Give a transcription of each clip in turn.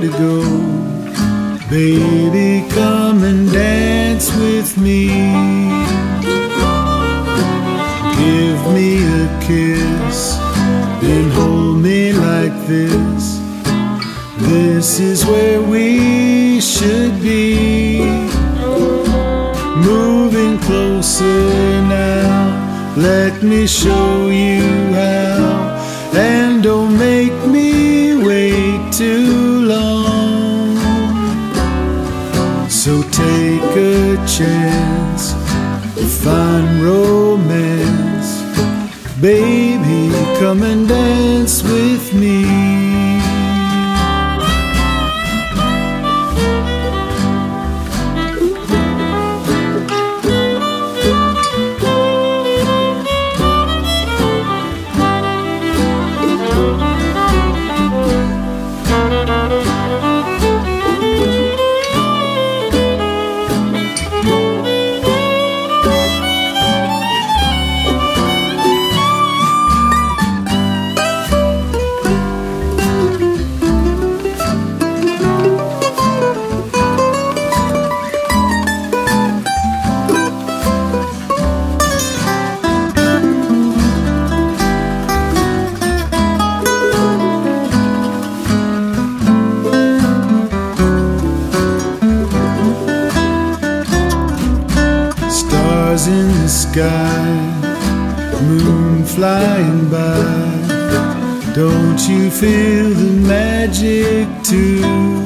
to go. Baby, come and dance with me. Give me a kiss, then hold me like this. This is where we should be. Moving closer now, let me show you how. And don't make me wait too long. So take a chance, find romance. Baby, come and dance with me. In the sky, moon flying by. Don't you feel the magic too?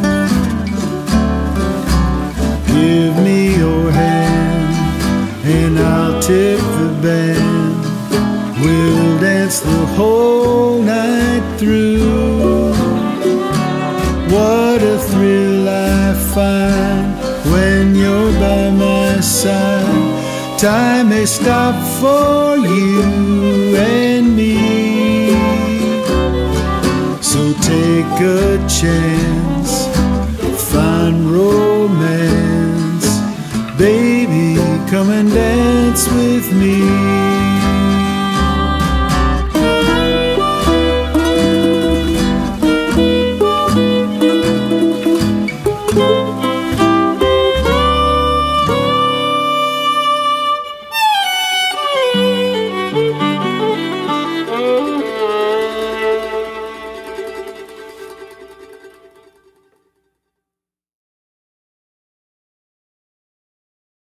Give me your hand and I'll tip the band. We'll dance the whole night through. What a thrill I find when you're by my side. Time may stop for you and me. So take a chance, find romance. Baby, come and dance with me.